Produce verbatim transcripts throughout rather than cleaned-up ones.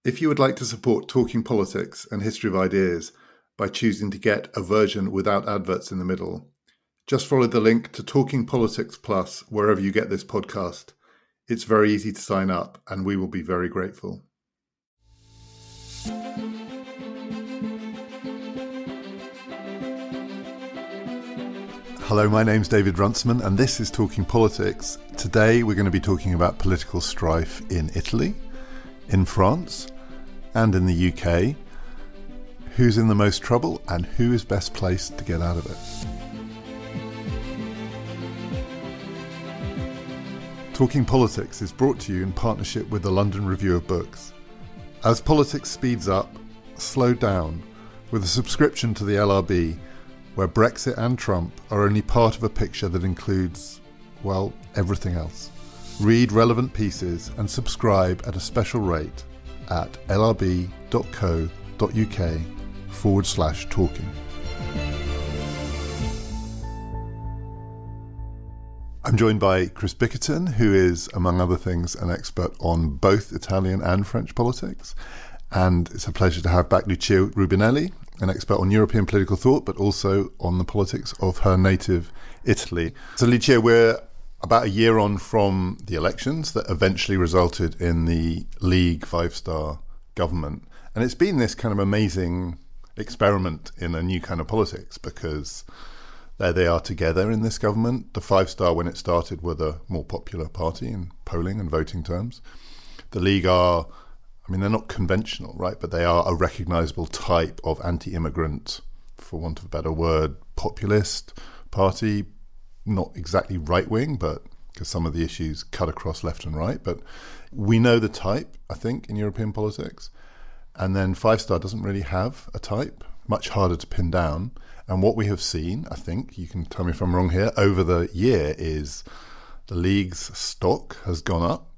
If you would like to support Talking Politics and History of Ideas by choosing to get a version without adverts in the middle, just follow the link to Talking Politics Plus wherever you get this podcast. It's very easy to sign up, and we will be very grateful. Hello, my name's David Runciman, and this is Talking Politics. Today we're going to be talking about political strife in Italy, in France, and in the U K. Who's in the most trouble, and who is best placed to get out of it? Talking Politics is brought to you in partnership with the London Review of Books. As politics speeds up, slow down with a subscription to the L R B, where Brexit and Trump are only part of a picture that includes, well, everything else. Read relevant pieces and subscribe at a special rate at lrb.co.uk forward slash talking. I'm joined by Chris Bickerton, who is, among other things, an expert on both Italian and French politics. And it's a pleasure to have back Lucia Rubinelli, an expert on European political thought, but also on the politics of her native Italy. So, Lucia, we're about a year on from the elections that eventually resulted in the League five-star government. And it's been this kind of amazing experiment in a new kind of politics, because there they are together in this government. The Five Star, when it started, were the more popular party in polling and voting terms. The League are, I mean, they're not conventional, right? But they are a recognisable type of anti-immigrant, for want of a better word, populist party. Not exactly right-wing, but because some of the issues cut across left and right. But we know the type, I think, in European politics. And then Five Star doesn't really have a type, much harder to pin down. And what we have seen, I think, you can tell me if I'm wrong here, over the year is the League's stock has gone up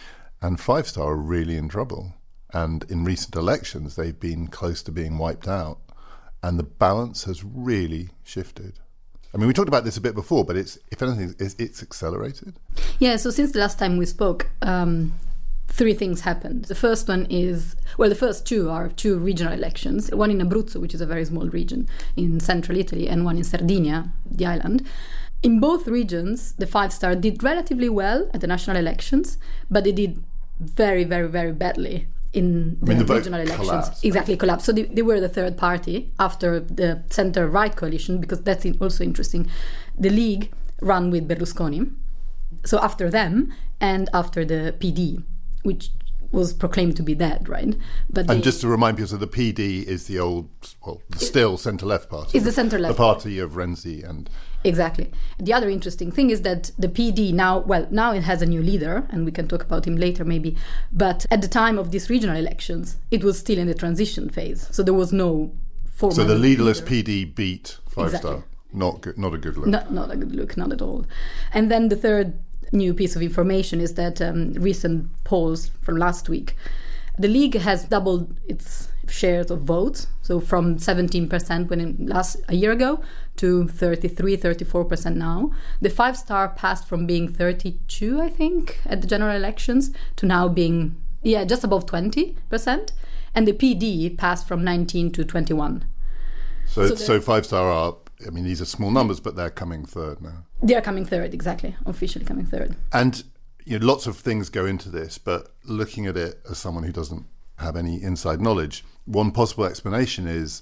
and Five Star are really in trouble. And in recent elections, they've been close to being wiped out. And the balance has really shifted. I mean, we talked about this a bit before, but it's, if anything, it's, it's accelerated. Yeah, so since the last time we spoke, um, three things happened. The first one is, well, the first two are two regional elections, one in Abruzzo, which is a very small region in central Italy, and one in Sardinia, the island. In both regions, the Five Star did relatively well at the national elections, but they did very, very, very badly in the, I mean, the regional elections. Collapsed. Exactly, collapsed. So they, they were the third party after the centre-right coalition, because that's also interesting. The League ran with Berlusconi. So after them, and after the P D, which was proclaimed to be dead, right? But and they, just to remind people, so the P D is the old, well, the still centre-left party. It's the centre-left. The party of Renzi and... Exactly. The other interesting thing is that the P D now, well, now it has a new leader, and we can talk about him later maybe, but at the time of these regional elections, it was still in the transition phase. So there was no formal So the leaderless leader. P D beat Five Exactly. Star. Not good, not a good look. Not, not a good look, not at all. And then the third new piece of information is that um, recent polls from last week, the League has doubled its shares of votes, so from seventeen percent when it last a year ago to thirty-three, thirty-four percent now. The Five Star passed from being thirty-two, I think, at the general elections to now being, yeah, just above twenty percent. And the P D passed from nineteen to twenty-one. So, So so Five Star are, I mean, these are small numbers, but they're coming third now. They are coming third, exactly, officially coming third. And you know, lots of things go into this, but looking at it as someone who doesn't have any inside knowledge, one possible explanation is,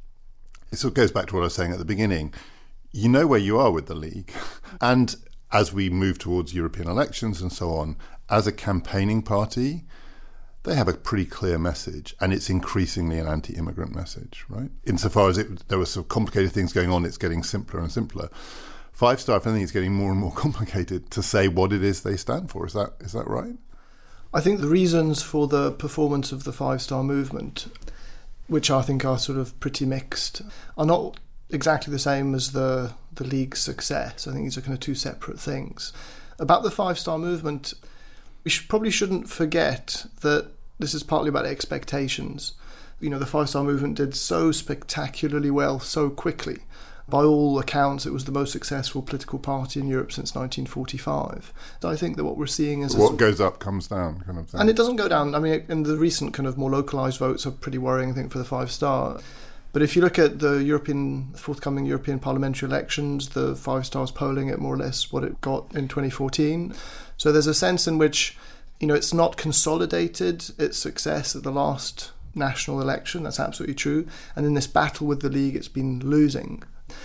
it sort of goes back to what I was saying at the beginning, you know where you are with the League. And as we move towards European elections and so on, as a campaigning party, they have a pretty clear message, and it's increasingly an anti-immigrant message, right? Insofar as it, there were sort of complicated things going on, it's getting simpler and simpler. Five Star, if anything, is getting more and more complicated to say what it is they stand for. Is that is that right? I think the reasons for the performance of the Five Star movement, which I think are sort of pretty mixed, are not exactly the same as the, the League's success. I think these are kind of two separate things. About the Five Star movement, we should, probably shouldn't forget that this is partly about expectations. You know, the Five Star movement did so spectacularly well so quickly By all accounts, it was the most successful political party in Europe since nineteen forty-five. So I think that what we're seeing is... What goes up comes down, kind of thing. And it doesn't go down. I mean, and the recent kind of more localised votes are pretty worrying, I think, for the Five Star. But if you look at the European forthcoming European parliamentary elections, the Five Star's polling at more or less what it got in twenty fourteen. So there's a sense in which, you know, it's not consolidated its success at the last national election. That's absolutely true. And in this battle with the League, it's been losing.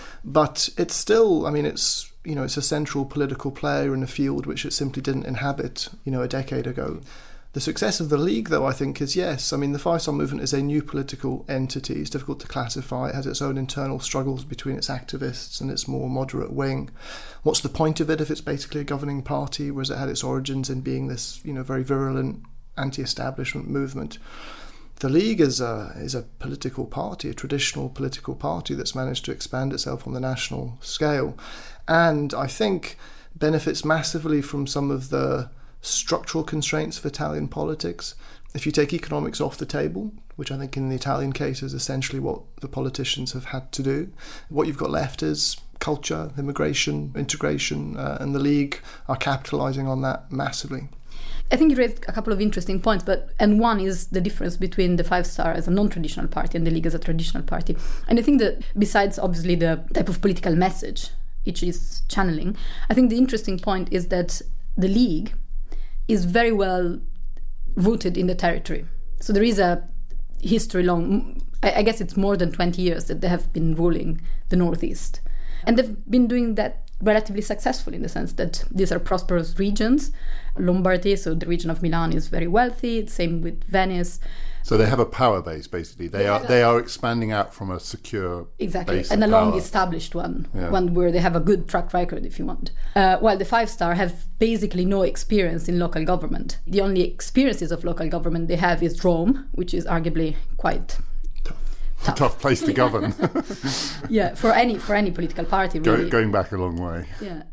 But it's still, I mean, it's, you know, it's a central political player in a field which it simply didn't inhabit, you know, a decade ago. The success of the League, though, I think is, yes, I mean, the Five Star Movement is a new political entity. It's difficult to classify. It has its own internal struggles between its activists and its more moderate wing. What's the point of it if it's basically a governing party, whereas it had its origins in being this, you know, very virulent anti-establishment movement? The League is a, is a political party, a traditional political party that's managed to expand itself on the national scale. And I think benefits massively from some of the structural constraints of Italian politics. If you take economics off the table, which I think in the Italian case is essentially what the politicians have had to do, what you've got left is culture, immigration, integration, uh, and the League are capitalising on that massively. I think you raised a couple of interesting points, but and one is the difference between the Five Star as a non-traditional party and the League as a traditional party. And I think that besides obviously the type of political message each is channeling, I think the interesting point is that the League is very well rooted in the territory. So there is a history long, I guess it's more than twenty years that they have been ruling the Northeast. And they've been doing that relatively successful in the sense that these are prosperous regions. Lombardy, so the region of Milan, is very wealthy. Same with Venice. So they have a power base, basically. They are they are expanding out from a secure exactly, base and a of long power. established one, Yeah. one where they have a good track record, if you want. Uh, while the Five Star have basically no experience in local government. The only experiences of local government they have is Rome, which is arguably quite Tough. tough place to govern. yeah, for any for any political party, really. Go, going back a long way. Yeah.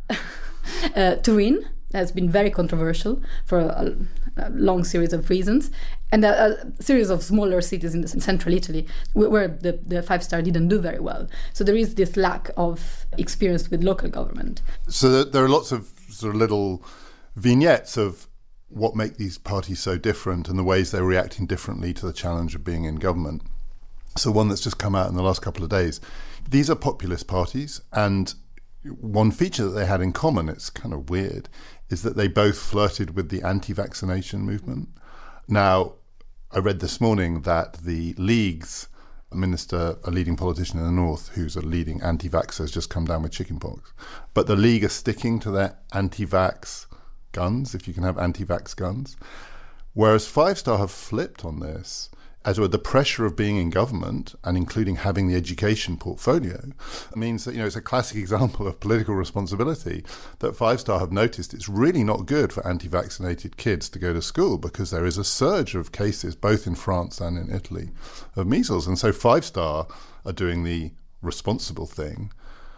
uh, Turin has been very controversial for a, a long series of reasons, and a, a series of smaller cities in, the, in central Italy where, where the, the Five Star didn't do very well. So there is this lack of experience with local government. So there are lots of sort of little vignettes of what make these parties so different and the ways they're reacting differently to the challenge of being in government. So one that's just come out in the last couple of days. These are populist parties, and one feature that they had in common, it's kind of weird, is that they both flirted with the anti-vaccination movement. Now, I read this morning that the League's minister, a leading politician in the north, who's a leading anti-vaxxer, has just come down with chickenpox. But the League are sticking to their anti-vax guns, if you can have anti-vax guns. Whereas Five Star have flipped on this, as well, the pressure of being in government and including having the education portfolio means that, you know, it's a classic example of political responsibility that Five Star have noticed it's really not good for anti-vaccinated kids to go to school because there is a surge of cases both in France and in Italy of measles. And so Five Star are doing the responsible thing.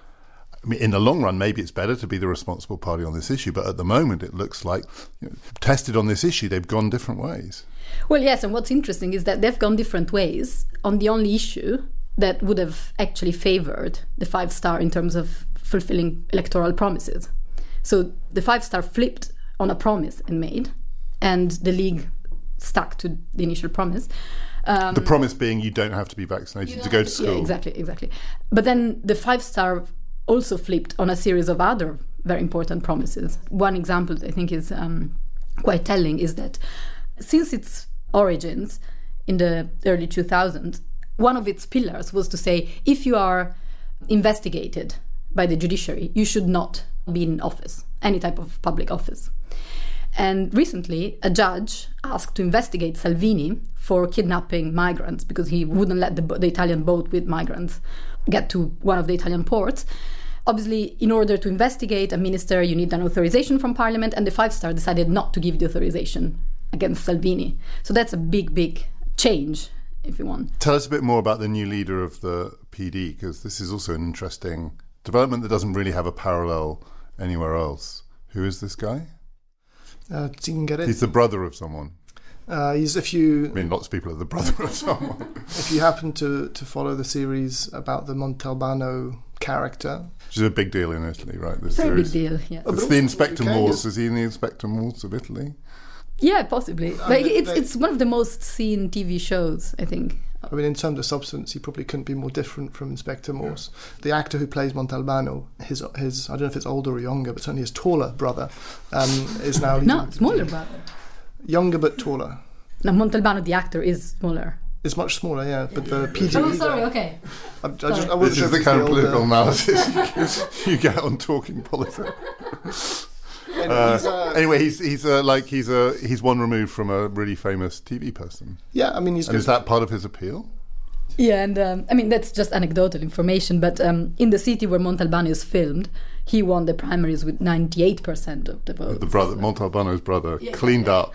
I mean, in the long run, maybe it's better to be the responsible party on this issue, but at the moment it looks like, you know, tested on this issue, they've gone different ways. Well, yes, and what's interesting is that they've gone different ways on the only issue that would have actually favoured the Five Star in terms of fulfilling electoral promises. So the Five Star flipped on a promise and made, and the League stuck to the initial promise. Um, the promise being you don't have to be vaccinated to go to school. Yeah, exactly, exactly. But then the Five Star also flipped on a series of other very important promises. One example that I think is um, quite telling is that since its origins in the early two thousands, one of its pillars was to say, if you are investigated by the judiciary, you should not be in office, any type of public office. And recently, a judge asked to investigate Salvini for kidnapping migrants because he wouldn't let the, the Italian boat with migrants get to one of the Italian ports. Obviously, in order to investigate a minister, you need an authorization from Parliament, and the Five Star decided not to give the authorization against Salvini. So that's a big, big change, if you want. Tell us a bit more about the new leader of the P D, because this is also an interesting development that doesn't really have a parallel anywhere else. Who is this guy? Uh, Zingaretti. He's the brother of someone. Uh, he's if you. I mean, lots of people are the brother of someone. If you happen to, to follow the series about the Montalbano character. Which is a big deal in Italy, right? This Very series. big deal, yes. It's the Inspector Morse. Is he in the Inspector Morse of Italy? Yeah, possibly. I But mean, it's they- it's one of the most seen T V shows, I think. I mean, in terms of substance, he probably couldn't be more different from Inspector Morse. The actor who plays Montalbano, his his I don't know if it's older or younger, but certainly his taller brother, um, is now No, smaller brother. younger but taller. No, Montalbano, the actor, is smaller. It's much smaller, yeah. But the P D. Oh, sorry, okay. I, I just, I wasn't This sure is if the it's kind of older- political analysis you get on Talking Politics. Anyway, Uh, he's, uh, anyway, he's he's uh, like he's a he's one removed from a really famous T V person, yeah, I mean, he's and is that part of his appeal? Yeah, and um, I mean, that's just anecdotal information, but um, in the city where Montalbano is filmed, he won the primaries with ninety-eight percent of the votes. The brother, Montalbano's brother, Yeah. cleaned up.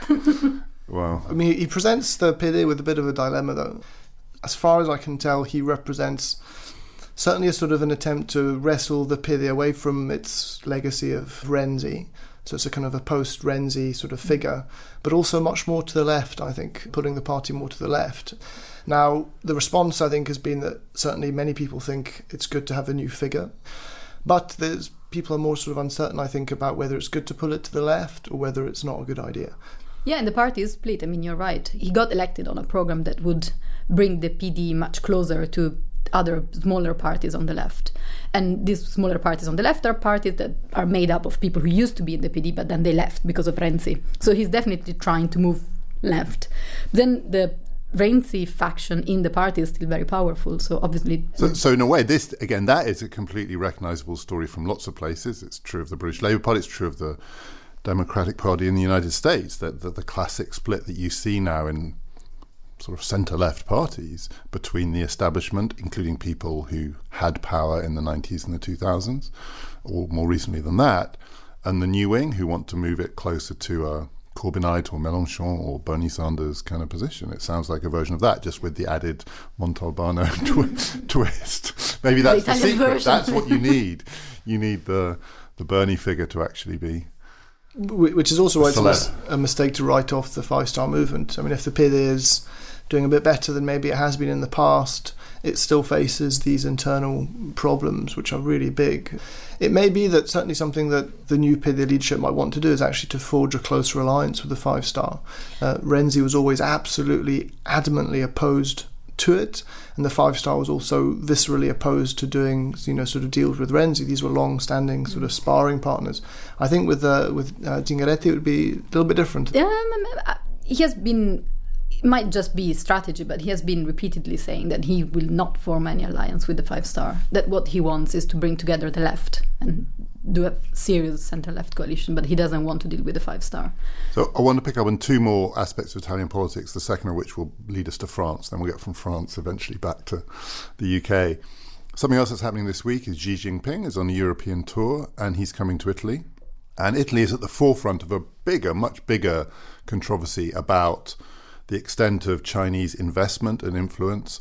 Wow. I mean, he presents the P D with a bit of a dilemma, though. As far as I can tell, he represents certainly a sort of an attempt to wrestle the P D away from its legacy of Renzi. So it's a kind of a post-Renzi sort of figure, but also much more to the left, I think, putting the party more to the left. Now, the response, I think, has been that certainly many people think it's good to have a new figure, but there's people are more sort of uncertain, I think, about whether it's good to pull it to the left or whether it's not a good idea. Yeah, and the party is split. I mean, you're right. He got elected on a program that would bring the P D much closer to other smaller parties on the left. And these smaller parties on the left are parties that are made up of people who used to be in the P D, but then they left because of Renzi. So he's definitely trying to move left. Then the Renzi faction in the party is still very powerful. So obviously... So, so in a way, this, again, that is a completely recognisable story from lots of places. It's true of the British Labour Party, it's true of the Democratic Party in the United States, that, that the classic split that you see now in sort of centre-left parties between the establishment, including people who had power in the nineties and the two thousands, or more recently than that, and the new wing who want to move it closer to a Corbynite or Mélenchon or Bernie Sanders kind of position. It sounds like a version of that, just with the added Montalbano twi- twist. Maybe that's the, The the Italian secret. version. That's what you need. You need the the Bernie figure to actually be... Wh- Which is also why it's a, Celeb. mis- a mistake to write off the Five Star Movement. I mean, if the P D is doing a bit better than maybe it has been in the past, it still faces these internal problems, which are really big. It may be that certainly something that the new P D leadership might want to do is actually to forge a closer alliance with the Five Star. Uh, Renzi was always absolutely, adamantly opposed to it, and the Five Star was also viscerally opposed to doing, you know, sort of deals with Renzi. These were long-standing sort of sparring partners. I think with uh, with uh, Zingaretti it would be a little bit different. Um, he has been... It might just be strategy, but he has been repeatedly saying that he will not form any alliance with the Five Star. That what he wants is to bring together the left and do a serious centre-left coalition, but he doesn't want to deal with the Five Star. So I want to pick up on two more aspects of Italian politics, the second of which will lead us to France. Then we'll get from France eventually back to the U K. Something else that's happening this week is Xi Jinping is on a European tour, and he's coming to Italy. And Italy is at the forefront of a bigger, much bigger controversy about the extent of Chinese investment and influence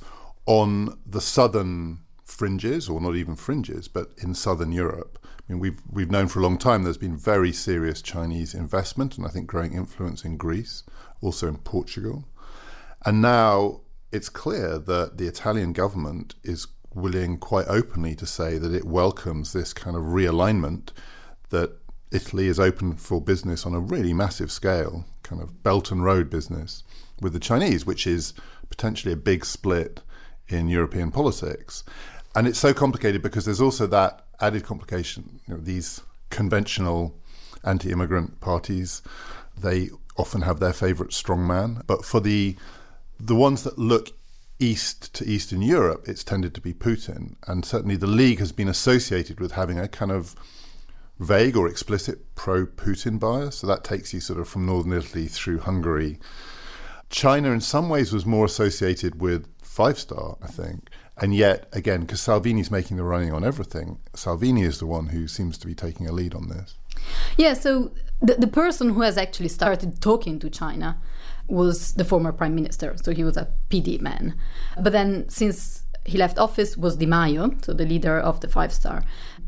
on the southern fringes, or not even fringes, but in southern Europe. I mean, we've we've known for a long time there's been very serious Chinese investment and I think growing influence in Greece, also in Portugal. And now it's clear that the Italian government is willing quite openly to say that it welcomes this kind of realignment, that Italy is open for business on a really massive scale, kind of Belt and Road business with the Chinese, which is potentially a big split in European politics. And it's so complicated because there's also that added complication. You know, these conventional anti-immigrant parties, they often have their favourite strongman. But for the the ones that look east to Eastern Europe, it's tended to be Putin. And certainly the League has been associated with having a kind of vague or explicit pro-Putin bias. So that takes you sort of from northern Italy through Hungary. China in some ways was more associated with Five Star, I think. And yet, again, because Salvini's making the running on everything, Salvini is the one who seems to be taking a lead on this. Yeah, so the, the person who has actually started talking to China was the former prime minister. So he was a P D man. But then since he left office was Di Maio, so the leader of the Five Star.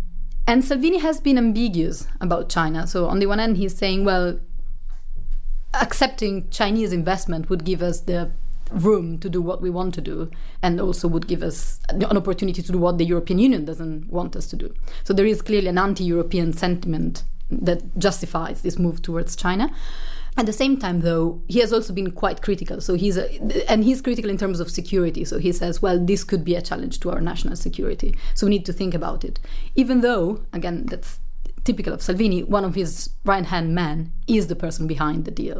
And Salvini has been ambiguous about China. So on the one hand, he's saying, well, accepting Chinese investment would give us the room to do what we want to do, and also would give us an opportunity to do what the European Union doesn't want us to do. So there is clearly an anti-European sentiment that justifies this move towards China. At the same time, though, he has also been quite critical. So he's a, and he's critical in terms of security. So he says, well, this could be a challenge to our national security. So we need to think about it. Even though, again, that's typical of Salvini, one of his right-hand men is the person behind the deal.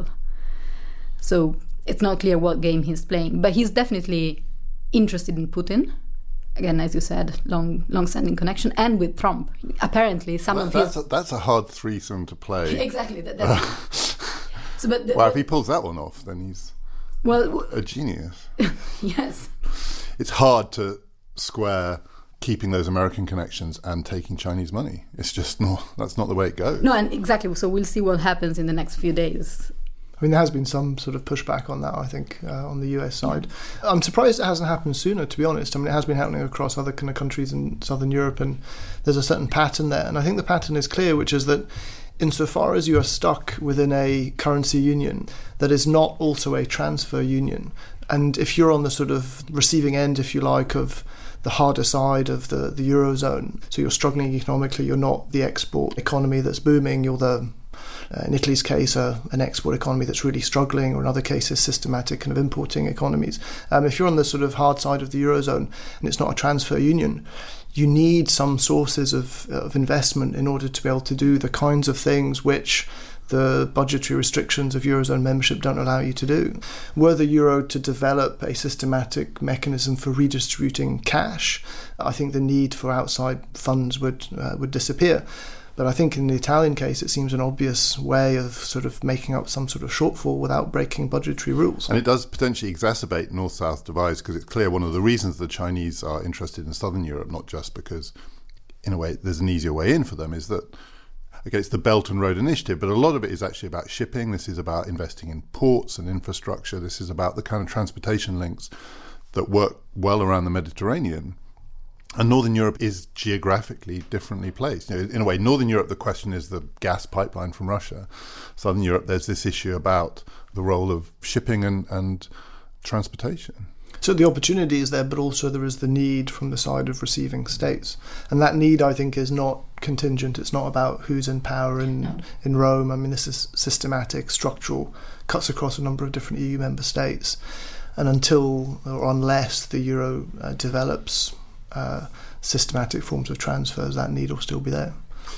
So it's not clear what game he's playing. But he's definitely interested in Putin. Again, as you said, long, long-standing connection, and with Trump. Apparently, some well, of that's his... A, that's a hard threesome to play. Exactly. That, that's... So, but the, well, if he pulls that one off, then he's well a genius. Yes. It's hard to square keeping those American connections and taking Chinese money. It's just not, that's not the way it goes. No, and exactly. So we'll see what happens in the next few days. I mean, there has been some sort of pushback on that, I think, uh, on the U S side. I'm surprised it hasn't happened sooner, to be honest. I mean, it has been happening across other kind of countries in Southern Europe, and there's a certain pattern there. And I think the pattern is clear, which is that insofar as you are stuck within a currency union that is not also a transfer union, and if you're on the sort of receiving end, if you like, of the harder side of the, the Eurozone, so you're struggling economically, you're not the export economy that's booming, you're the, uh, in Italy's case, uh, an export economy that's really struggling, or in other cases, systematic kind of importing economies. Um, if you're on the sort of hard side of the Eurozone and it's not a transfer union, you need some sources of, of investment in order to be able to do the kinds of things which the budgetary restrictions of Eurozone membership don't allow you to do. Were the Euro to develop a systematic mechanism for redistributing cash, I think the need for outside funds would uh, would disappear. But I think in the Italian case, it seems an obvious way of sort of making up some sort of shortfall without breaking budgetary rules. And it does potentially exacerbate north-south divides, because it's clear one of the reasons the Chinese are interested in Southern Europe, not just because, in a way, there's an easier way in for them, is that, okay, it's the Belt and Road Initiative, but a lot of it is actually about shipping. This is about investing in ports and infrastructure. This is about the kind of transportation links that work well around the Mediterranean. And Northern Europe is geographically differently placed. You know, in a way, Northern Europe, the question is the gas pipeline from Russia. Southern Europe, there's this issue about the role of shipping and, and transportation. So the opportunity is there, but also there is the need from the side of receiving states. And that need, I think, is not contingent. It's not about who's in power in, no. in Rome. I mean, this is systematic, structural, cuts across a number of different E U member states. And until or unless the euro uh, develops Uh, systematic forms of transfers, that need will still be there.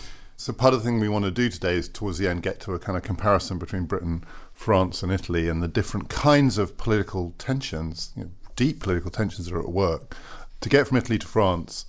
So part of the thing we want to do today is towards the end get to a kind of comparison between Britain, France and Italy, and the different kinds of political tensions, you know, deep political tensions that are at work. To get from Italy to France,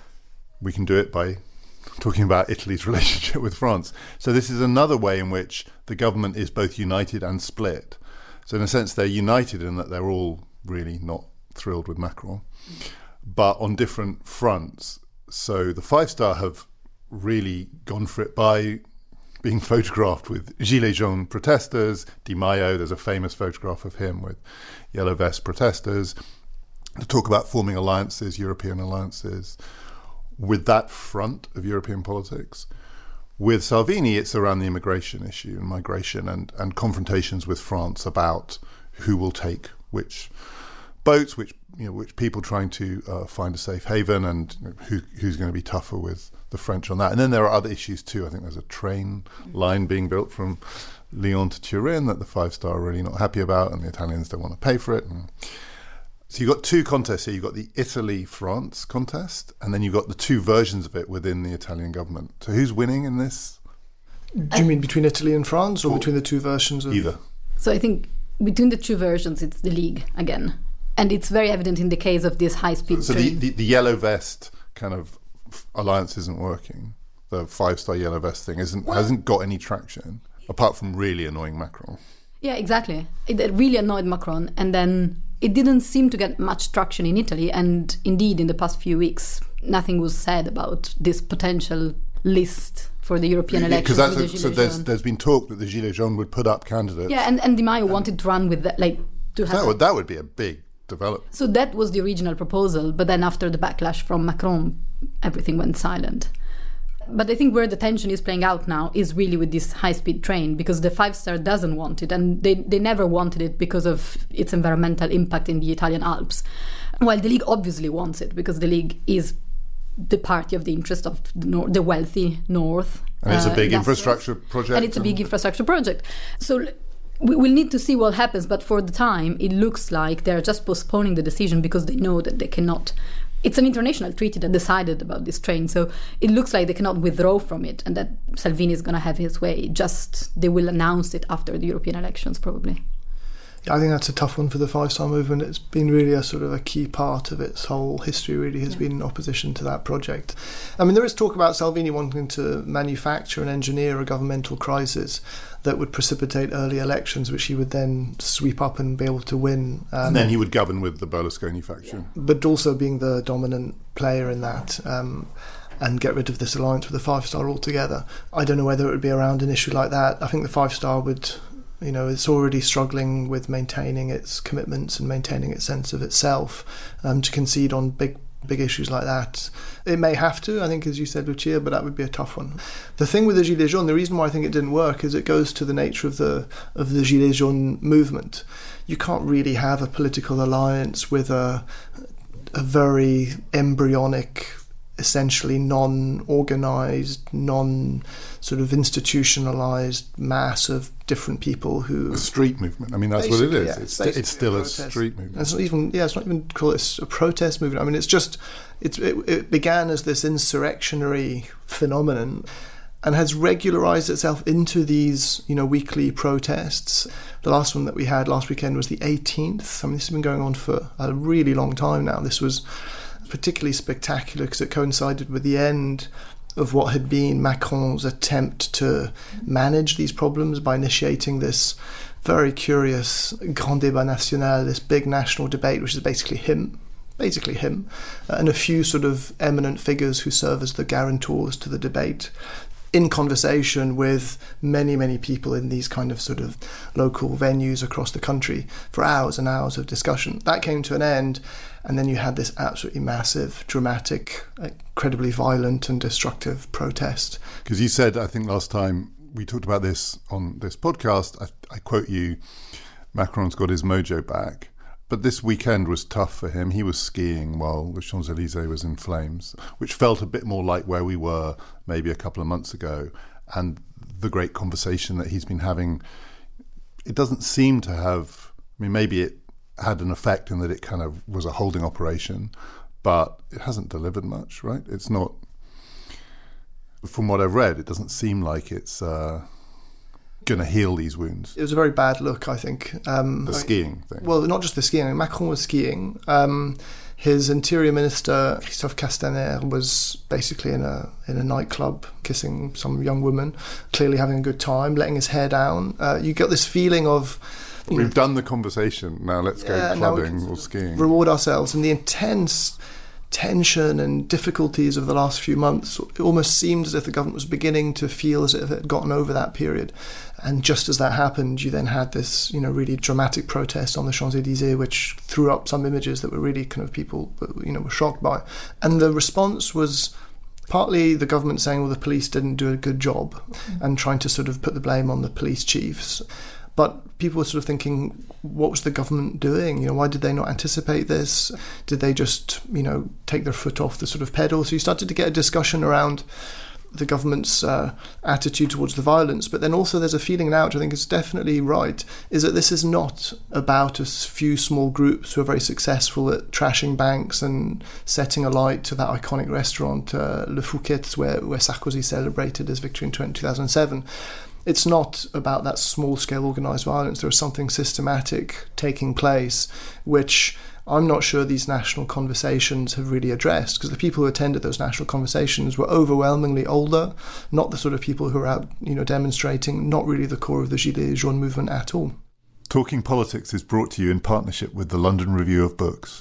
we can do it by talking about Italy's relationship with France. So this is another way in which the government is both united and split. So in a sense, they're united in that they're all really not thrilled with Macron, but on different fronts. So the Five Star have really gone for it by being photographed with Gilets jaunes protesters. Di Maio, there's a famous photograph of him with yellow vest protesters, to talk about forming alliances, European alliances, with that front of European politics. With Salvini, it's around the immigration issue and migration, and, and confrontations with France about who will take which boats, which you know, which people trying to uh, find a safe haven, and you know, who who's going to be tougher with the French on that. And then there are other issues too. I think there's a train line being built from Lyon to Turin that the Five Star are really not happy about, and the Italians don't want to pay for it. And so you've got two contests here. You've got the Italy-France contest, and then you've got the two versions of it within the Italian government. So who's winning in this? Do you mean between Italy and France, or, or between the two versions of... Either. So I think between the two versions, it's the League again. And it's very evident in the case of this high-speed so train. So the, the, the yellow vest kind of alliance isn't working. The five-star yellow vest thing isn't well, hasn't got any traction, apart from really annoying Macron. Yeah, exactly. It, it really annoyed Macron. And then it didn't seem to get much traction in Italy. And indeed, in the past few weeks, nothing was said about this potential list for the European yeah, elections. Because with the so there's, there's been talk that the Gilets jaunes would put up candidates. Yeah, and, and Di Maio wanted to run with that, like, to have... That would, that would be a big... develop. So that was the original proposal, but then after the backlash from Macron, everything went silent. But I think where the tension is playing out now is really with this high-speed train, because the Five Star doesn't want it, and they, they never wanted it because of its environmental impact in the Italian Alps. While the League obviously wants it, because the League is the party of the interest of the, nor- the wealthy North. And it's uh, a big industrials. infrastructure project. And it's a big infrastructure project. So we will need to see what happens, but for the time, it looks like they're just postponing the decision because they know that they cannot... It's an international treaty that decided about this train, so it looks like they cannot withdraw from it, and that Salvini is going to have his way. Just they will announce it after the European elections, probably. Yeah, I think that's a tough one for the Five Star Movement. It's been really a sort of a key part of its whole history, really, has yeah. been in opposition to that project. I mean, there is talk about Salvini wanting to manufacture and engineer a governmental crisis that would precipitate early elections, which he would then sweep up and be able to win. Um, and then he would govern with the Berlusconi faction. But also being the dominant player in that, um, and get rid of this alliance with the Five Star altogether. I don't know whether it would be around an issue like that. I think the Five Star would... You know, it's already struggling with maintaining its commitments and maintaining its sense of itself. Um, to concede on big big issues like that, it may have to, I think, as you said, Lucia, but that would be a tough one. The thing with the Gilets jaunes, the reason why I think it didn't work is it goes to the nature of the of the Gilets jaunes movement. You can't really have a political alliance with a a very embryonic, essentially non-organised, non sort of institutionalised mass of different people who... A street movement. I mean, that's what it is. Yeah, it's, it's still a, a street movement. It's not even, yeah, it's not even call it a protest movement. I mean, it's just, it's, it, it began as this insurrectionary phenomenon and has regularised itself into these, you know, weekly protests. The last one that we had last weekend was the eighteenth. I mean, this has been going on for a really long time now. This was particularly spectacular because it coincided with the end of what had been Macron's attempt to manage these problems by initiating this very curious Grand Débat National, this big national debate, which is basically him, basically him, uh, and a few sort of eminent figures who serve as the guarantors to the debate, in conversation with many, many people in these kind of sort of local venues across the country for hours and hours of discussion. That came to an end, and then you had this absolutely massive, dramatic, incredibly violent and destructive protest. Because you said, I think last time we talked about this on this podcast, I, I quote you, Macron's got his mojo back. But this weekend was tough for him. He was skiing while the Champs-Élysées was in flames, which felt a bit more like where we were maybe a couple of months ago. And the great conversation that he's been having, it doesn't seem to have... I mean, maybe it had an effect in that it kind of was a holding operation, but it hasn't delivered much, right? It's not... From what I've read, it doesn't seem like it's... Uh, going to heal these wounds. It was a very bad look, I think. Um, the skiing thing. Well, not just the skiing. Macron was skiing. Um, his interior minister, Christophe Castaner, was basically in a in a nightclub kissing some young woman, clearly having a good time, letting his hair down. Uh, you get this feeling of... We've know, done the conversation, now let's yeah, go clubbing or skiing. Reward ourselves. And the intense tension and difficulties of the last few months, it almost seemed as if the government was beginning to feel as if it had gotten over that period. And just as that happened, you then had this, you know, really dramatic protest on the Champs-Élysées, which threw up some images that were really kind of people, you know, were shocked by. And the response was partly the government saying, well, the police didn't do a good job, mm-hmm. and trying to sort of put the blame on the police chiefs. But people were sort of thinking, what was the government doing? You know, why did they not anticipate this? Did they just, you know, take their foot off the sort of pedal? So you started to get a discussion around the government's uh, attitude towards the violence. But then also there's a feeling now, which I think is definitely right, is that this is not about a few small groups who are very successful at trashing banks and setting alight to that iconic restaurant, uh, Le Fouquet's, where, where Sarkozy celebrated his victory in two thousand seven. It's not about that small-scale organised violence. There is something systematic taking place, which I'm not sure these national conversations have really addressed, because the people who attended those national conversations were overwhelmingly older, not the sort of people who are out, you know, demonstrating, not really the core of the Gilets jaunes movement at all. Talking Politics is brought to you in partnership with the London Review of Books.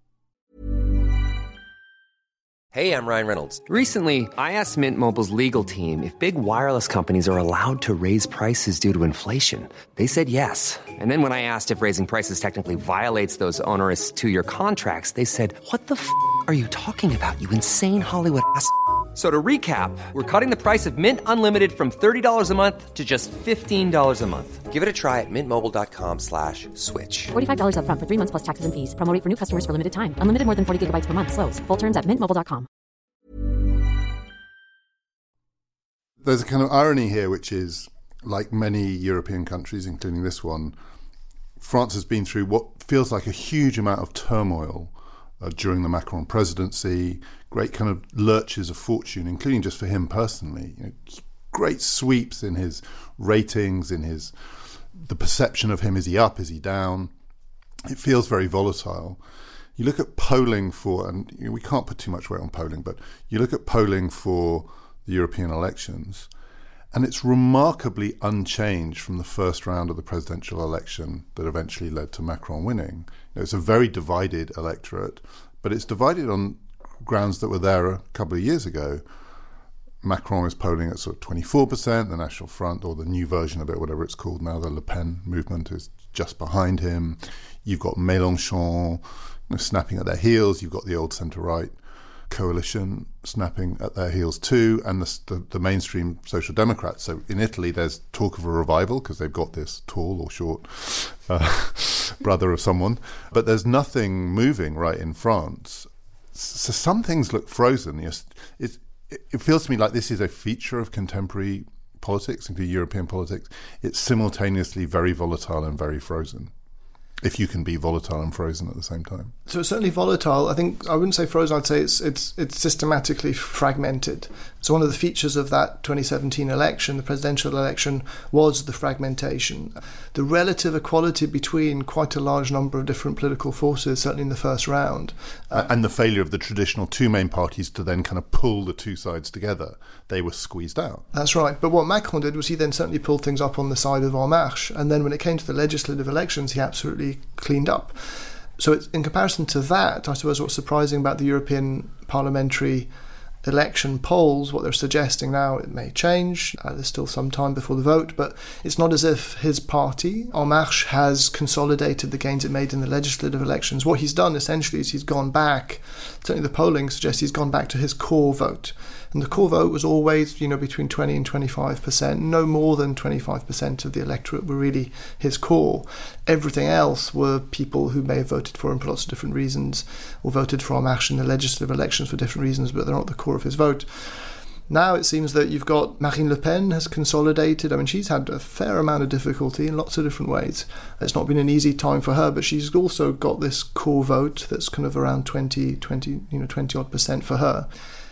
Hey, I'm Ryan Reynolds. Recently, I asked Mint Mobile's legal team if big wireless companies are allowed to raise prices due to inflation. They said yes. And then when I asked if raising prices technically violates those onerous two-year contracts, they said, what the f*** are you talking about, you insane Hollywood ass f- So to recap, we're cutting the price of Mint Unlimited from thirty dollars a month to just fifteen dollars a month. Give it a try at mintmobile.com slash switch. forty-five dollars up front for three months plus taxes and fees. Promo rate for new customers for limited time. Unlimited more than forty gigabytes per month. Slows full terms at mint mobile dot com. There's a kind of irony here, which is, like many European countries, including this one, France has been through what feels like a huge amount of turmoil uh, during the Macron presidency, great kind of lurches of fortune, including just for him personally. You know, great sweeps in his ratings, in his the perception of him. Is he up? Is he down? It feels very volatile. You look at polling for, and you know, we can't put too much weight on polling, but you look at polling for the European elections, and it's remarkably unchanged from the first round of the presidential election that eventually led to Macron winning. You know, it's a very divided electorate, but it's divided on grounds that were there a couple of years ago. Macron is polling at sort of twenty-four percent, the National Front, or the new version of it, whatever it's called now, the Le Pen movement, is just behind him. You've got Mélenchon, you know, snapping at their heels. You've got the old centre-right coalition snapping at their heels too, and the, the, the mainstream Social Democrats. So in Italy, there's talk of a revival because they've got this tall or short uh, brother of someone. But there's nothing moving right in France. So some things look frozen. It's, it's, it feels to me like this is a feature of contemporary politics, including European politics. It's simultaneously very volatile and very frozen, if you can be volatile and frozen at the same time. So it's certainly volatile. I think I wouldn't say frozen. I'd say it's it's it's systematically fragmented. So one of the features of that twenty seventeen election, the presidential election, was the fragmentation, the relative equality between quite a large number of different political forces, certainly in the first round, uh, and the failure of the traditional two main parties to then kind of pull the two sides together. They were squeezed out. That's right. But what Macron did was he then certainly pulled things up on the side of En Marche, and then when it came to the legislative elections, he absolutely cleaned up. So it's, in comparison to that, I suppose what's surprising about the European parliamentary election polls, what they're suggesting now, it may change. Uh, there's still some time before the vote, but it's not as if his party, En Marche, has consolidated the gains it made in the legislative elections. What he's done essentially is he's gone back, certainly the polling suggests he's gone back to his core vote. And the core vote was always, you know, between twenty and twenty-five percent. No more than twenty-five percent of the electorate were really his core. Everything else were people who may have voted for him for lots of different reasons, or voted for En Marche in the legislative elections for different reasons, but they're not the core of his vote. Now it seems that you've got Marine Le Pen has consolidated. I mean, she's had a fair amount of difficulty in lots of different ways. It's not been an easy time for her, but she's also got this core vote that's kind of around twenty, twenty, you know, twenty odd percent for her.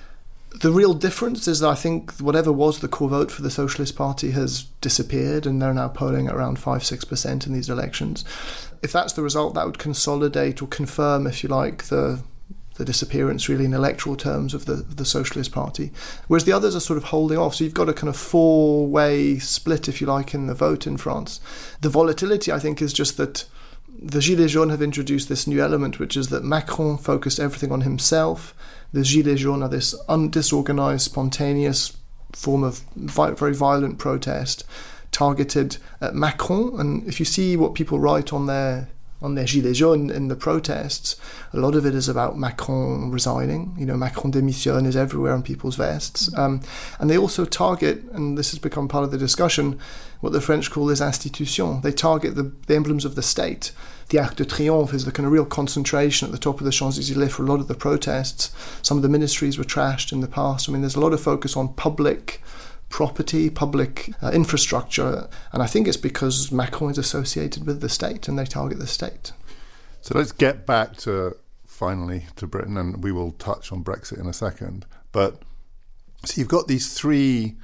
The real difference is that I think whatever was the core vote for the Socialist Party has disappeared, and they're now polling at around five to six percent in these elections. If that's the result, that would consolidate or confirm, if you like, the the disappearance really in electoral terms of the, the Socialist Party. Whereas the others are sort of holding off. So you've got a kind of four-way split, if you like, in the vote in France. The volatility, I think, is just that the Gilets jaunes have introduced this new element, which is that Macron focused everything on himself. The Gilets jaunes are this disorganised, spontaneous form of vi- very violent protest targeted at Macron. And if you see what people write on their on their Gilets jaunes in the protests, a lot of it is about Macron resigning. You know, Macron démissionne is everywhere on people's vests. Um, and they also target, and this has become part of the discussion, what the French call les institutions. They target the, the emblems of the state. The Arc de Triomphe is the kind of real concentration at the top of the Champs-Élysées for a lot of the protests. Some of the ministries were trashed in the past. I mean, there's a lot of focus on public property, public uh, infrastructure, and I think it's because Macron is associated with the state and they target the state. So let's get back to, finally, to Britain, and we will touch on Brexit in a second. But so you've got these three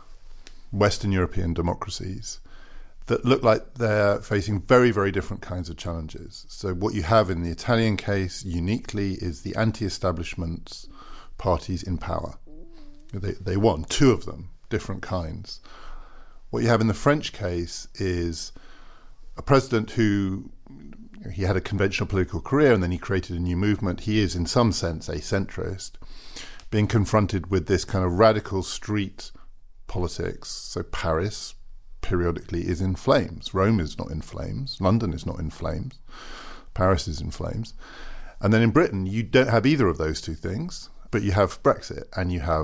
Western European democracies that look like they're facing very, very different kinds of challenges. So what you have in the Italian case, uniquely, is the anti-establishment parties in power. They, they won, two of them, different kinds. What you have in the French case is a president who, he had a conventional political career and then he created a new movement. He is, in some sense, a centrist, being confronted with this kind of radical street politics. So Paris, periodically, is in flames. Rome is not in flames. London is not in flames. Paris is in flames. And then in Britain, you don't have either of those two things, but you have Brexit and you have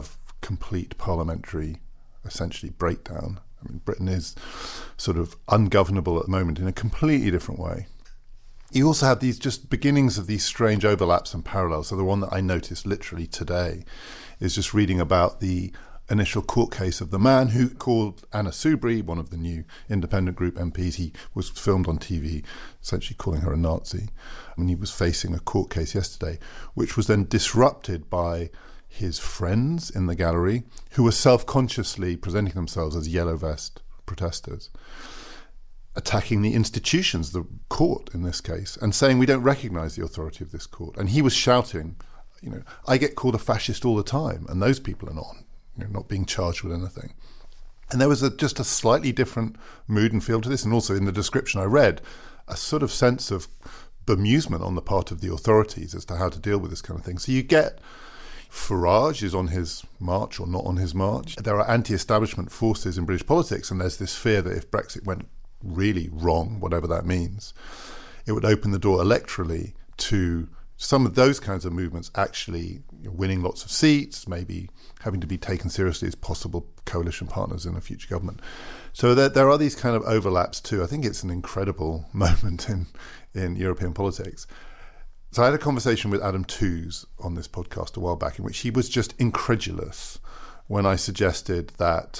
complete parliamentary, essentially, breakdown. I mean, Britain is sort of ungovernable at the moment in a completely different way. You also have these just beginnings of these strange overlaps and parallels. So the one that I noticed literally today is just reading about the initial court case of the man who called Anna Soubry, one of the new independent group M Ps. He was filmed on T V, essentially calling her a Nazi. And he was facing a court case yesterday, which was then disrupted by his friends in the gallery, who were self-consciously presenting themselves as yellow vest protesters, attacking the institutions, the court in this case, and saying we don't recognise the authority of this court. And he was shouting, you know, I get called a fascist all the time, and those people are not, you know, not being charged with anything. And there was a, just a slightly different mood and feel to this, and also in the description I read, a sort of sense of bemusement on the part of the authorities as to how to deal with this kind of thing. So you get Farage is on his march or not on his march. There are anti-establishment forces in British politics, and there's this fear that if Brexit went really wrong, whatever that means, it would open the door electorally to some of those kinds of movements actually winning lots of seats, maybe having to be taken seriously as possible coalition partners in a future government. So there, there are these kind of overlaps too. I think it's an incredible moment in, in European politics. So I had a conversation with Adam Tooze on this podcast a while back in which he was just incredulous when I suggested that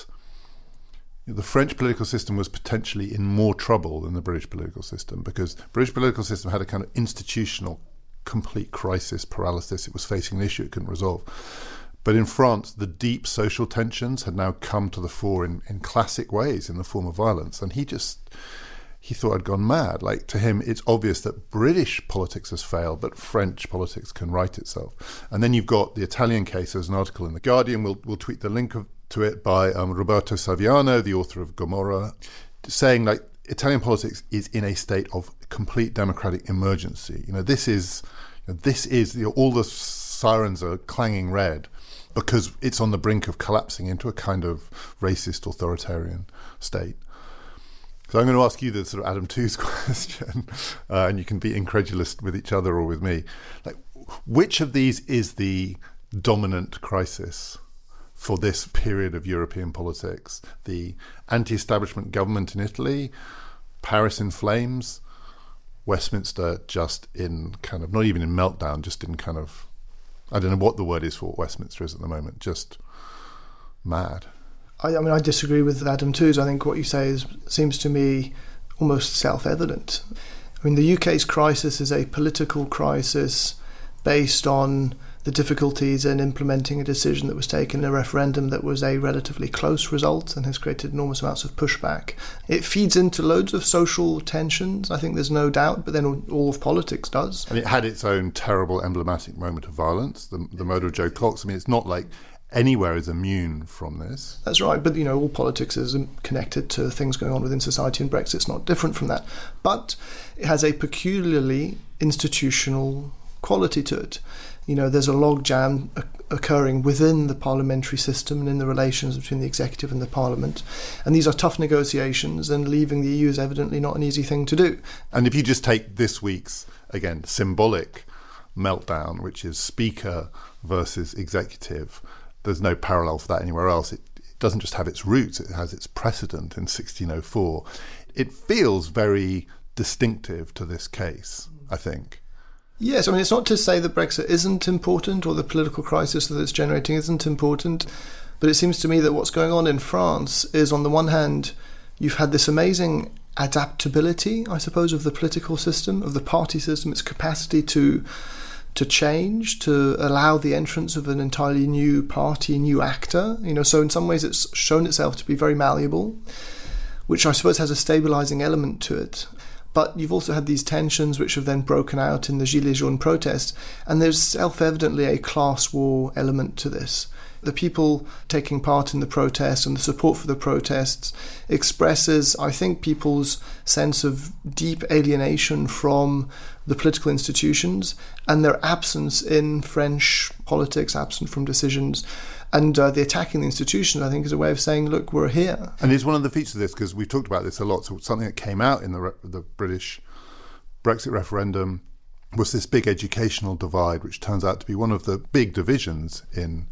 the French political system was potentially in more trouble than the British political system, because the British political system had a kind of institutional complete crisis paralysis. It was facing an issue it couldn't resolve. But in France, the deep social tensions had now come to the fore in, in classic ways in the form of violence. And he just, he thought I'd gone mad. Like, to him, it's obvious that British politics has failed, but French politics can right itself. And then you've got the Italian case. There's an article in The Guardian. We'll, we'll tweet the link of, to it by um, Roberto Saviano, the author of Gomorrah, saying, like, Italian politics is in a state of complete democratic emergency. You know, this is, you know, this is you know, all the sirens are clanging red because it's on the brink of collapsing into a kind of racist authoritarian state. So I'm going to ask you the sort of Adam Tooze question, uh, and you can be incredulous with each other or with me. Like, which of these is the dominant crisis for this period of European politics? The anti-establishment government in Italy, Paris in flames, Westminster just in kind of, not even in meltdown, just in kind of, I don't know what the word is for what Westminster is at the moment, just mad. I, I mean, I disagree with Adam Tooze. I think what you say is seems to me almost self-evident. I mean, the U K's crisis is a political crisis based on the difficulties in implementing a decision that was taken in a referendum that was a relatively close result and has created enormous amounts of pushback. It feeds into loads of social tensions, I think there's no doubt, but then all of politics does. And it had its own terrible emblematic moment of violence, the, the murder of Joe Cox. I mean, it's not like anywhere is immune from this. That's right, but you know, all politics is connected to things going on within society, and Brexit's not different from that. But it has a peculiarly institutional quality to it. You know, there's a logjam occurring within the parliamentary system and in the relations between the executive and the parliament. And these are tough negotiations, and leaving the E U is evidently not an easy thing to do. And if you just take this week's, again, symbolic meltdown, which is speaker versus executive, there's no parallel for that anywhere else. It, it doesn't just have its roots, it has its precedent in sixteen oh four. It feels very distinctive to this case, I think. Yes, I mean, it's not to say that Brexit isn't important or the political crisis that it's generating isn't important, but it seems to me that what's going on in France is, on the one hand, you've had this amazing adaptability, I suppose, of the political system, of the party system, its capacity to to change, to allow the entrance of an entirely new party, new actor. You know, so in some ways it's shown itself to be very malleable, which I suppose has a stabilising element to it. But you've also had these tensions which have then broken out in the Gilets jaunes protests, and there's self-evidently a class war element to this. The people taking part in the protests and the support for the protests expresses, I think, people's sense of deep alienation from the political institutions and their absence in French politics, absent from decisions. And uh, the attacking the institutions, I think, is a way of saying, look, we're here. And it's one of the features of this, because we've talked about this a lot, so something that came out in the, re- the British Brexit referendum was this big educational divide, which turns out to be one of the big divisions in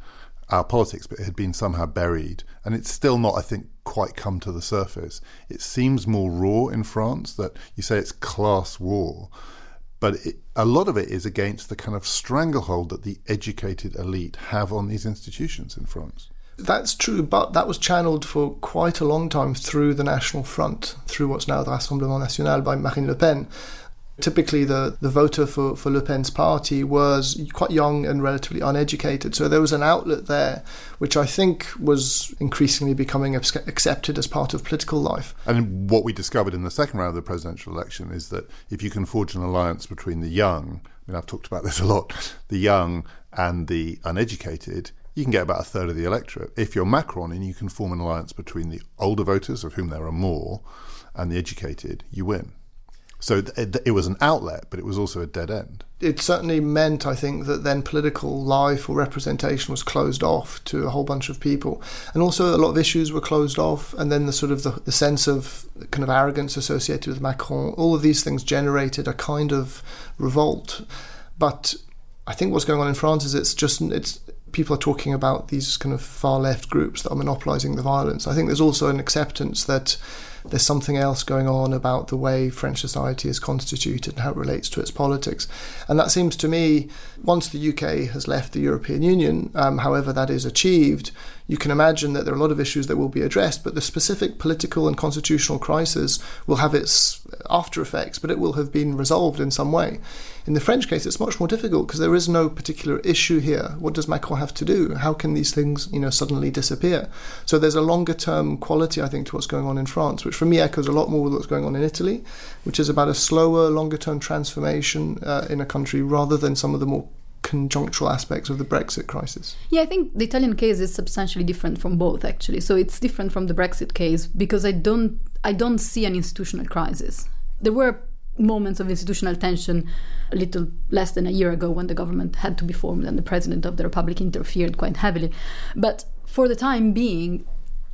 our politics, but it had been somehow buried. And it's still not, I think, quite come to the surface. It seems more raw in France, that you say it's class war, but it, a lot of it is against the kind of stranglehold that the educated elite have on these institutions in France. That's true, but that was channeled for quite a long time through the National Front, through what's now the Rassemblement National by Marine Le Pen. Typically, the, the voter for, for Le Pen's party was quite young and relatively uneducated. So there was an outlet there, which I think was increasingly becoming accepted as part of political life. And what we discovered in the second round of the presidential election is that if you can forge an alliance between the young, I mean, I've talked about this a lot, the young and the uneducated, you can get about a third of the electorate. If you're Macron and you can form an alliance between the older voters, of whom there are more, and the educated, you win. So it, it was an outlet, but it was also a dead end. It certainly meant, I think, that then political life or representation was closed off to a whole bunch of people. And also a lot of issues were closed off, and then the sort of the, the sense of kind of arrogance associated with Macron, all of these things generated a kind of revolt. But I think what's going on in France is it's just, it's people are talking about these kind of far left groups that are monopolising the violence. I think there's also an acceptance that there's something else going on about the way French society is constituted and how it relates to its politics. And that seems to me, once the U K has left the European Union, um, however that is achieved, you can imagine that there are a lot of issues that will be addressed, but the specific political and constitutional crisis will have its after effects, but it will have been resolved in some way. In the French case, it's much more difficult because there is no particular issue here. What does Macron have to do? How can these things, you know, suddenly disappear? So there's a longer-term quality, I think, to what's going on in France, which for me echoes a lot more with what's going on in Italy, which is about a slower, longer-term transformation uh, in a country rather than some of the more conjunctural aspects of the Brexit crisis. Yeah, I think the Italian case is substantially different from both, actually. So it's different from the Brexit case because I don't, I don't see an institutional crisis. There were moments of institutional tension a little less than a year ago when the government had to be formed and the president of the republic interfered quite heavily. But for the time being,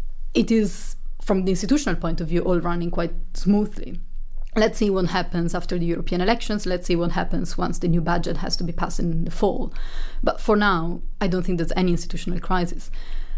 it is, from the institutional point of view, all running quite smoothly. Let's see what happens after the European elections. Let's see what happens once the new budget has to be passed in the fall. But for now, I don't think there's any institutional crisis.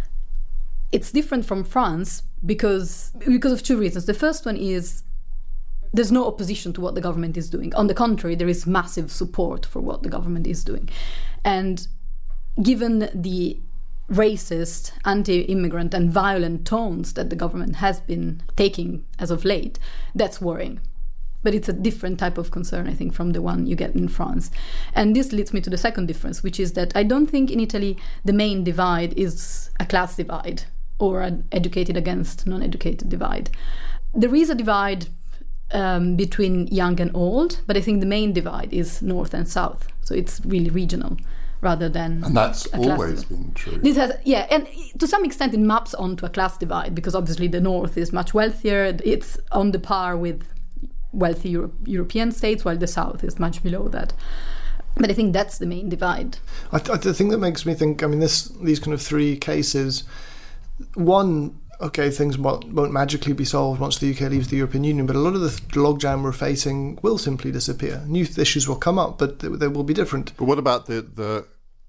It's different from France because, because of two reasons. The first one is there's no opposition to what the government is doing. On the contrary, there is massive support for what the government is doing. And given the racist, anti-immigrant and violent tones that the government has been taking as of late, that's worrying. But it's a different type of concern, I think, from the one you get in France. And this leads me to the second difference, which is that I don't think in Italy the main divide is a class divide or an educated against non-educated divide. There is a divide Um, between young and old, but I think the main divide is north and south. So it's really regional rather than And that's a class always divide. been true. This has, yeah, and to some extent it maps onto a class divide because obviously the north is much wealthier. It's on the par with wealthy Euro- European states, while the south is much below that. But I think that's the main divide. I, th- the thing that makes me think, I mean, this these kind of three cases, one, okay, things won't, won't magically be solved once the U K leaves the European Union, but a lot of the logjam we're facing will simply disappear. New issues will come up, but they, they will be different. But what about the, the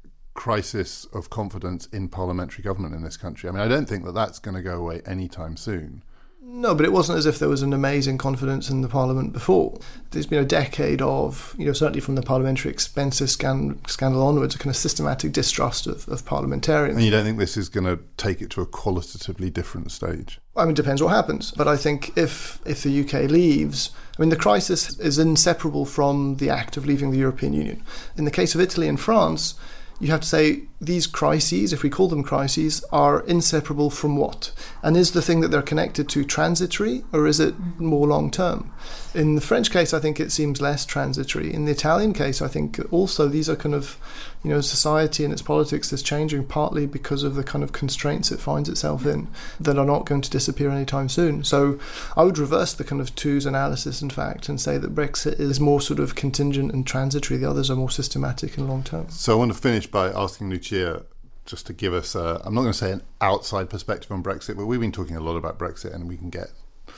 crisis of confidence in parliamentary government in this country? I mean, I don't think that that's going to go away anytime soon. No, but it wasn't as if there was an amazing confidence in the Parliament before. There's been a decade of, you know, certainly from the parliamentary expenses scan- scandal onwards, a kind of systematic distrust of, of parliamentarians. And you don't think this is going to take it to a qualitatively different stage? I mean, it depends what happens. But I think if if the U K leaves, I mean, the crisis is inseparable from the act of leaving the European Union. In the case of Italy and France, you have to say these crises, if we call them crises, are inseparable from what? And is the thing that they're connected to transitory, or is it more long-term? In the French case, I think it seems less transitory. In the Italian case, I think also these are kind of, you know, society and its politics is changing partly because of the kind of constraints it finds itself in that are not going to disappear anytime soon. So I would reverse the kind of twos analysis, in fact, and say that Brexit is more sort of contingent and transitory. The others are more systematic and long-term. So I want to finish by asking Lucia just to give us, a, I'm not going to say an outside perspective on Brexit, but we've been talking a lot about Brexit and we can get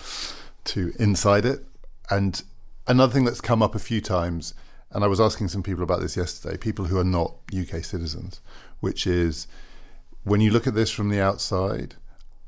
to inside it. And another thing that's come up a few times, and I was asking some people about this yesterday, people who are not U K citizens, which is when you look at this from the outside,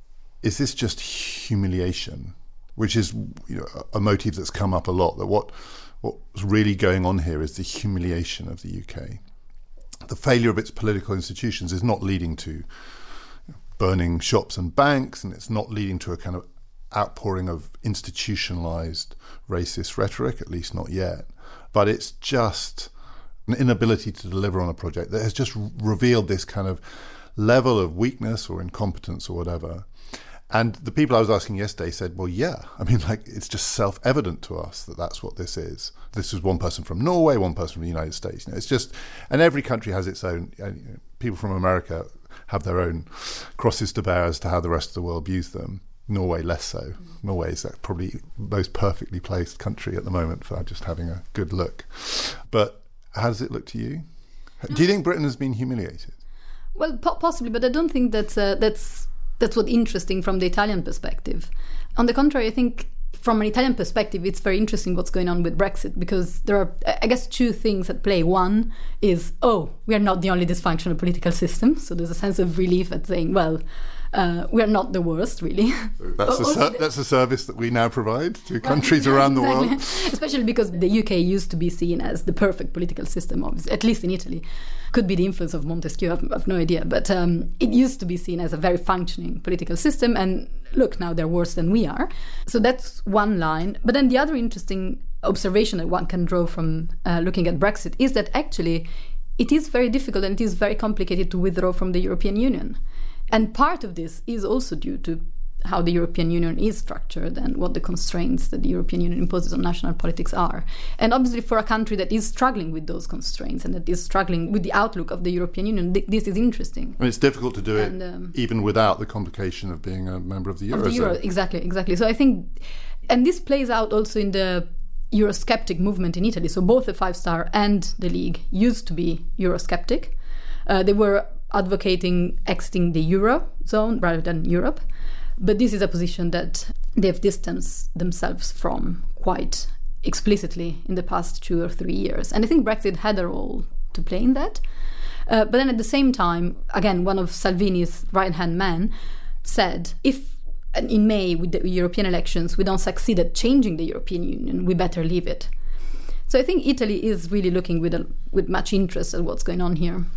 is this just humiliation? Which is, you know, a motive that's come up a lot, that what what's really going on here is the humiliation of the U K. The failure of its political institutions is not leading to you know, burning shops and banks, and it's not leading to a kind of outpouring of institutionalized racist rhetoric, at least not yet. But it's just an inability to deliver on a project that has just revealed this kind of level of weakness or incompetence or whatever. And the people I was asking yesterday said, well, yeah, I mean, like, it's just self-evident to us that that's what this is. This was one person from Norway, one person from the United States. You know, it's just, and every country has its own, you know, people from America have their own crosses to bear as to how the rest of the world views them. Norway less so. Norway is probably the most perfectly placed country at the moment for just having a good look. But how does it look to you? Do you think Britain has been humiliated? Well, po- possibly, but I don't think that's uh, that's that's what's interesting from the Italian perspective. On the contrary, I think from an Italian perspective, it's very interesting what's going on with Brexit, because there are, I guess, two things at play. One is, oh, we are not the only dysfunctional political system. So there's a sense of relief at saying, well, uh, we are not the worst, really. That's, a ser- that's a service that we now provide to countries well, around exactly. the world. Especially because the U K used to be seen as the perfect political system, obviously, at least in Italy. Could be the influence of Montesquieu, I've, I've no idea. But um, it used to be seen as a very functioning political system. And look, now they're worse than we are. So that's one line. But then the other interesting observation that one can draw from uh, looking at Brexit is that actually it is very difficult and it is very complicated to withdraw from the European Union. And part of this is also due to how the European Union is structured and what the constraints that the European Union imposes on national politics are. And obviously for a country that is struggling with those constraints and that is struggling with the outlook of the European Union, th- this is interesting. And it's difficult to do and, it um, even without the complication of being a member of the Eurozone. Of the Euro, exactly, exactly. So I think, and this plays out also in the Eurosceptic movement in Italy. So both the Five Star and the League used to be Eurosceptic. Uh, they were advocating exiting the Eurozone rather than Europe. But this is a position that they have distanced themselves from quite explicitly in the past two or three years. And I think Brexit had a role to play in that. Uh, but then at the same time, again, one of Salvini's right-hand men said, if in May with the European elections we don't succeed at changing the European Union, we better leave it. So I think Italy is really looking with a, with much interest at what's going on here.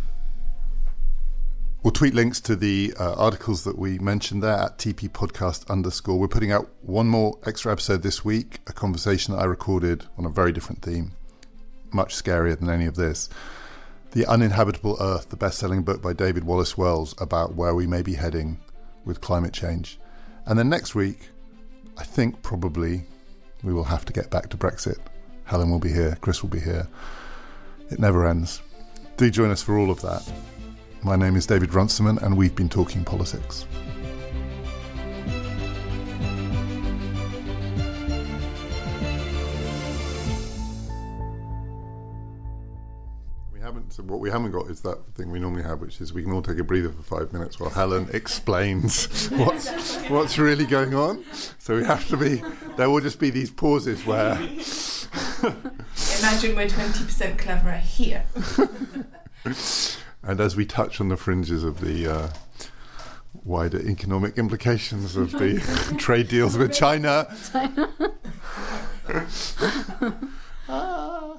We'll tweet links to the uh, articles that we mentioned there at T P podcast underscore. We're putting out one more extra episode this week, a conversation that I recorded on a very different theme, much scarier than any of this. The Uninhabitable Earth, the best-selling book by David Wallace Wells about where we may be heading with climate change. And then next week, I think probably we will have to get back to Brexit. Helen will be here, Chris will be here. It never ends. Do join us for all of that. My name is David Runciman, and we've been talking politics. We haven't. So what we haven't got is that thing we normally have, which is we can all take a breather for five minutes while Helen explains what's what's really going on. So we have to be. There will just be these pauses where. Imagine we're twenty percent cleverer here. And as we touch on the fringes of the uh, wider economic implications of the trade deals with China. China. ah.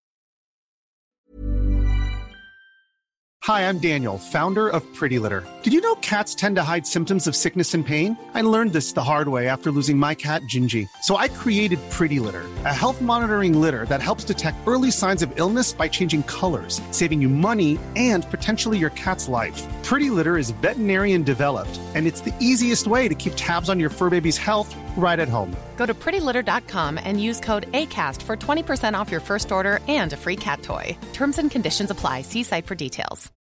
Hi, I'm Daniel, founder of Pretty Litter. Did you know cats tend to hide symptoms of sickness and pain? I learned this the hard way after losing my cat, Gingy. So I created Pretty Litter, a health monitoring litter that helps detect early signs of illness by changing colors, saving you money and potentially your cat's life. Pretty Litter is veterinarian developed, and it's the easiest way to keep tabs on your fur baby's health right at home. Go to pretty litter dot com and use code ACAST for twenty percent off your first order and a free cat toy. Terms and conditions apply. See site for details.